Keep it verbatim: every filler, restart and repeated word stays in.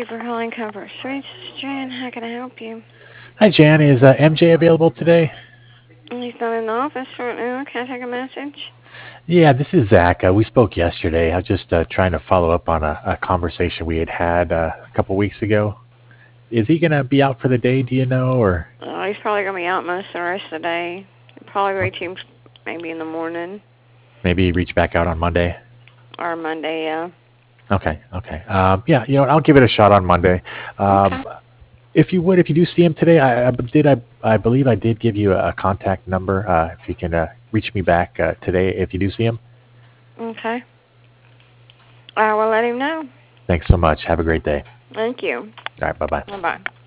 for calling Comfort Suites. Jan, how can I help you? Hi, Jan. Is uh, M J available today? He's not in the office right now. Can I take a message? Yeah, this is Zach. Uh, we spoke yesterday. I was just uh, trying to follow up on a, a conversation we had had uh, a couple weeks ago. Is he going to be out for the day, do you know? Or Oh, he's probably going to be out most of the rest of the day. Probably reach him maybe in the morning maybe reach back out on Monday? or Monday, yeah. Okay, okay. Um, yeah, you know, I'll give it a shot on Monday. Okay. Um, if you would, if you do see him today, I, I did. I, I believe I did give you a, a contact number. Uh, if you can uh, reach me back uh, today, if you do see him. Okay. I will let him know. Thanks so much. Have a great day. Thank you. All right. Bye bye. Bye-bye.